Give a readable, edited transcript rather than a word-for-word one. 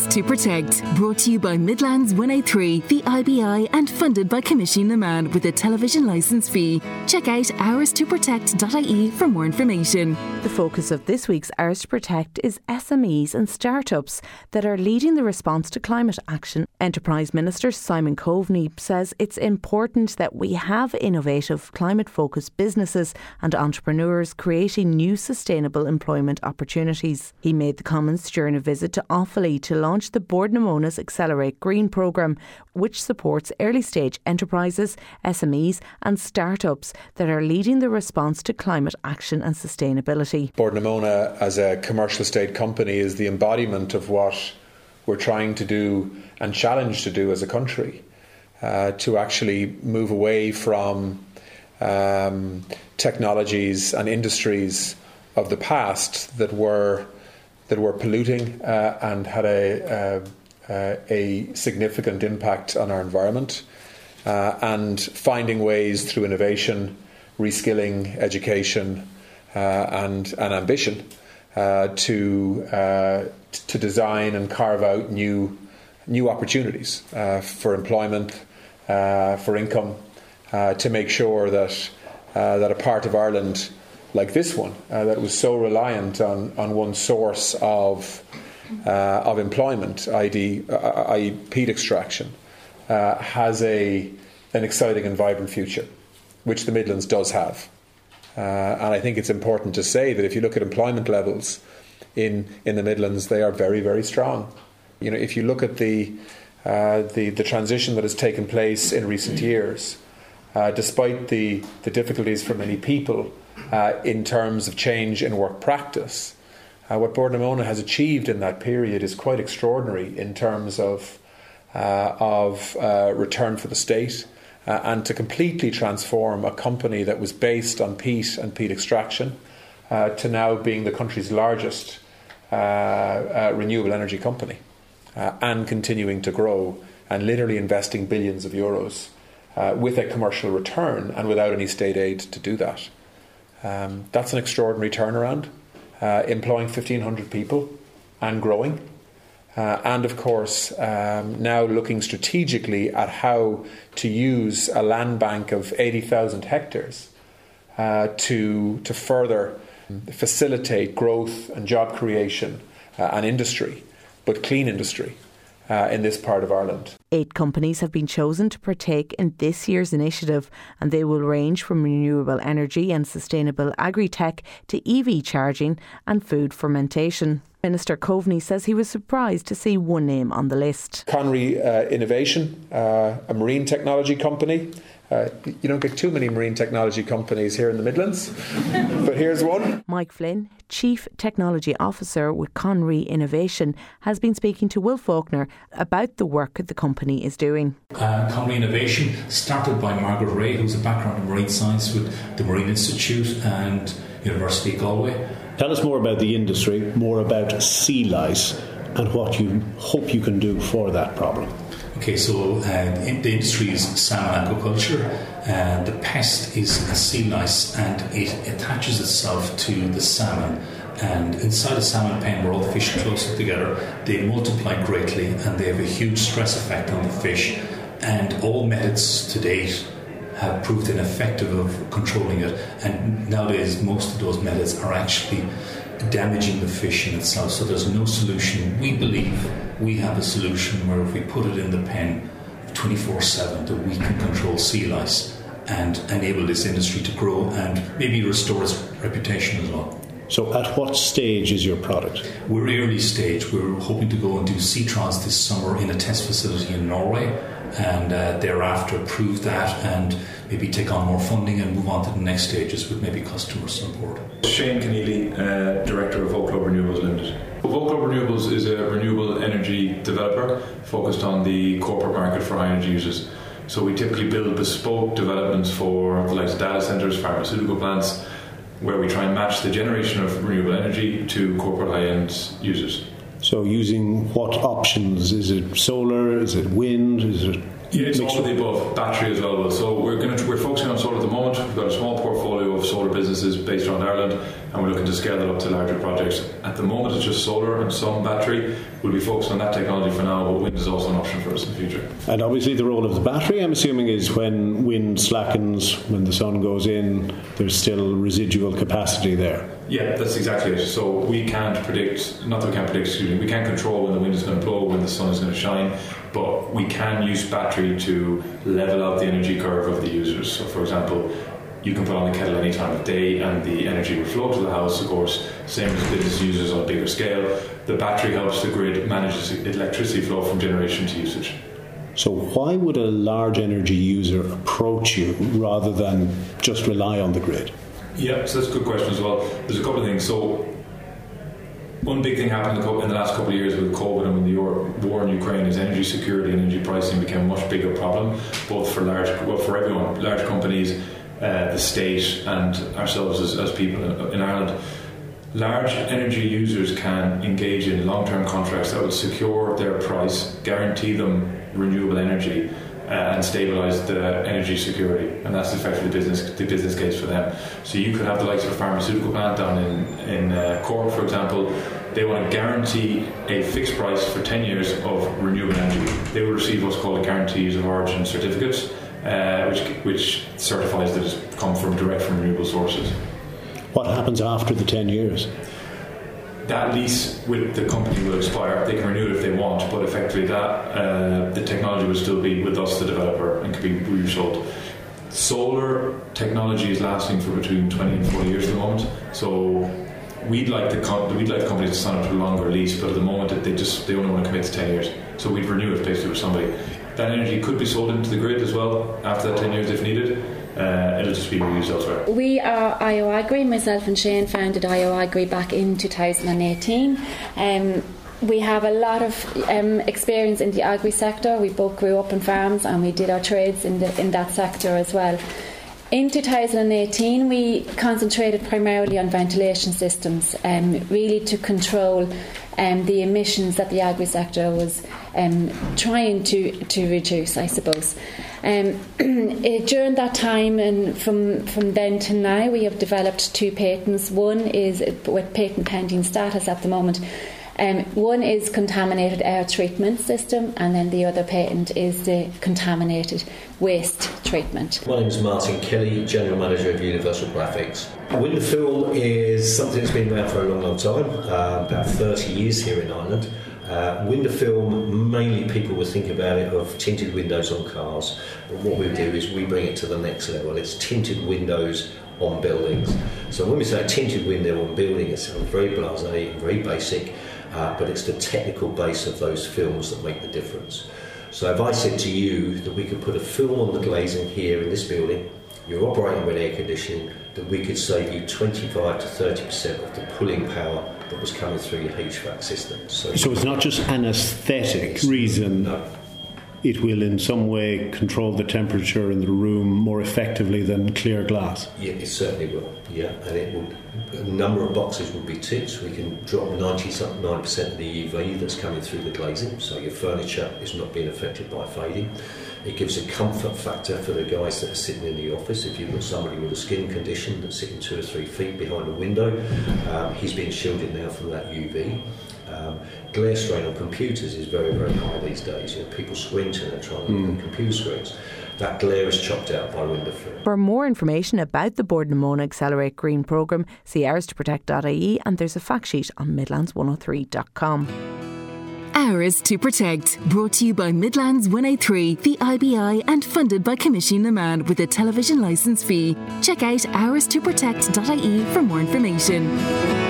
to Protect, brought to you by Midlands 103, the IBI, and funded by Commission Naman with a television licence fee. Check out ours2protect.ie for more information. The focus of this week's Ours to Protect is SMEs and startups that are leading the response to climate action. Enterprise Minister Simon Coveney says it's important that we have innovative, climate-focused businesses and entrepreneurs creating new sustainable employment opportunities. He made the comments during a visit to Offaly to launch the Bord na Móna's Accelerate Green programme, which supports early-stage enterprises, SMEs and startups that are leading the response to climate action and sustainability. Bord na Móna, as a commercial state company, is the embodiment of what we're trying to do and challenged to do as a country, to actually move away from technologies and industries of the past that were polluting and had a significant impact on our environment, and finding ways through innovation, reskilling, education and ambition to design and carve out new opportunities for employment, for income, to make sure that a part of Ireland like this one, that was so reliant on one source of employment, i.e. peat extraction, has an exciting and vibrant future, which the Midlands does have. And I think it's important to say that if you look at employment levels in the Midlands, they are very, very strong. You know, if you look at the transition that has taken place in recent years, despite the difficulties for many people in terms of change in work practice, what Bord na Móna has achieved in that period is quite extraordinary in terms of return for the state, and to completely transform a company that was based on peat and peat extraction to now being the country's largest renewable energy company, and continuing to grow and literally investing billions of euros with a commercial return and without any state aid to do that. That's an extraordinary turnaround, employing 1,500 people and growing. And of course, now looking strategically at how to use a land bank of 80,000 hectares to further facilitate growth and job creation and industry, but clean industry in this part of Ireland. 8 companies have been chosen to partake in this year's initiative, and they will range from renewable energy and sustainable agri-tech to EV charging and food fermentation. Minister Coveney says he was surprised to see one name on the list. Conry Innovation, a marine technology company. You don't get too many marine technology companies here in the Midlands, but here's one. Mike Flynn, Chief Technology Officer with Conry Innovation, has been speaking to Will Faulkner about the work the company is doing. Conry Innovation started by Margaret Ray, who's a background in marine science with the Marine Institute and University of Galway. Tell us more about the industry, more about sea lice and what you hope you can do for that problem. Okay, so the industry is salmon aquaculture. The pest is a sea lice, and it attaches itself to the salmon. And inside a salmon pen, where all the fish are closer together, they multiply greatly, and they have a huge stress effect on the fish. And all methods to date have proved ineffective of controlling it. And nowadays, most of those methods are actually damaging the fish in itself. So there's no solution. We believe we have a solution where if we put it in the pen 24/7, that we can control sea lice and enable this industry to grow and maybe restore its reputation as well. So at what stage is your product? We're early stage. We're hoping to go and do sea trials this summer in a test facility in Norway, and thereafter prove that and maybe take on more funding and move on to the next stages with maybe customers on board. Shane Keneally, Director of Oak Club Renewables Limited. Oak Club Renewables is a renewable energy developer focused on the corporate market for high energy users. So we typically build bespoke developments for the likes of data centres, pharmaceutical plants, where we try and match the generation of renewable energy to corporate high-end users. So using what options? Is it solar? Is it wind? Is it Yeah, it's all of the above. Battery as well. So we're focusing on solar at the moment. We've got a small portfolio of solar businesses based around Ireland, and we're looking to scale that up to larger projects. At the moment, it's just solar and some battery. We'll be focused on that technology for now, but wind is also an option for us in the future. And obviously, the role of the battery, I'm assuming, is when wind slackens, when the sun goes in, there's still residual capacity there. Yeah, that's exactly it. So we can't predict, not that we can't predict, we can't control when the wind is going to blow, when the sun is going to shine, but we can use battery to level out the energy curve of the users. So for example, you can put on the kettle any time of day and the energy will flow to the house, of course, same as business users on a bigger scale. The battery helps the grid manage electricity flow from generation to usage. So why would a large energy user approach you rather than just rely on the grid? Yeah, so that's a good question as well. There's a couple of things. So one big thing happened in the last couple of years with COVID and with the war in Ukraine is energy security and energy pricing became a much bigger problem, both for for everyone, large companies, the state, and ourselves as people in Ireland. Large energy users can engage in long-term contracts that will secure their price, guarantee them renewable energy, and stabilise the energy security, and that's effectively the business case for them. So you could have the likes of a pharmaceutical plant down in Cork, for example. They want to guarantee a fixed price for 10 years of renewable energy. They will receive what's called a guarantees of origin certificates, which certifies that it's come direct from renewable sources. What happens after the 10 years? That lease with the company will expire. They can renew it if they want, but effectively the technology will still be with us, the developer, and can be resold. Solar technology is lasting for between 20 and 40 years at the moment. So we'd like the companies to sign up to a longer lease, but at the moment they only want to commit to 10 years. So we'd renew it basically with somebody. That energy could be sold into the grid as well after that 10 years if needed. It'll just be reused elsewhere. We are IO Agri. Myself and Shane founded IO Agri back in 2018. We have a lot of experience in the agri sector. We both grew up in farms and we did our trades in that sector as well. In 2018 we concentrated primarily on ventilation systems, really to control the emissions that the agri sector was trying to reduce, I suppose. During that time and from then to now, we have developed 2 patents. One is with patent pending status at the moment. One is contaminated air treatment system, and then the other patent is the contaminated waste treatment. My name is Martin Kelly, General Manager of Universal Graphics. Window film is something that's been around for a long time, about 30 years here in Ireland. Window film, mainly people would think about it of tinted windows on cars, but what we do is we bring it to the next level. It's tinted windows on buildings. So when we say a tinted window on building, it sounds very blasé and very basic, but it's the technical base of those films that make the difference. So if I said to you that we could put a film on the glazing here in this building, you're operating with air conditioning, that we could save you 25 to 30% of the pulling power that was coming through your HVAC system. So it's not just an aesthetic reason. No. It will in some way control the temperature in the room more effectively than clear glass. Yeah, it certainly will. Yeah, and it will. A number of boxes will be ticked. We can drop 99% of the UV that's coming through the glazing, so your furniture is not being affected by fading. It gives a comfort factor for the guys that are sitting in the office. If you've got somebody with a skin condition that's sitting 2 or 3 feet behind a window, he's being shielded now from that UV. Glare strain on computers is very, very high these days. You know, people squinting and trying to look at computer screens. That glare is chopped out by window film. For more information about the Bord na Móna Accelerate Green programme, see hours2protect.ie, and there's a fact sheet on midlands103.com. Hours to Protect, brought to you by Midlands 103, the IBI, and funded by Commission na Man with a television licence fee. Check out hours2protect.ie for more information.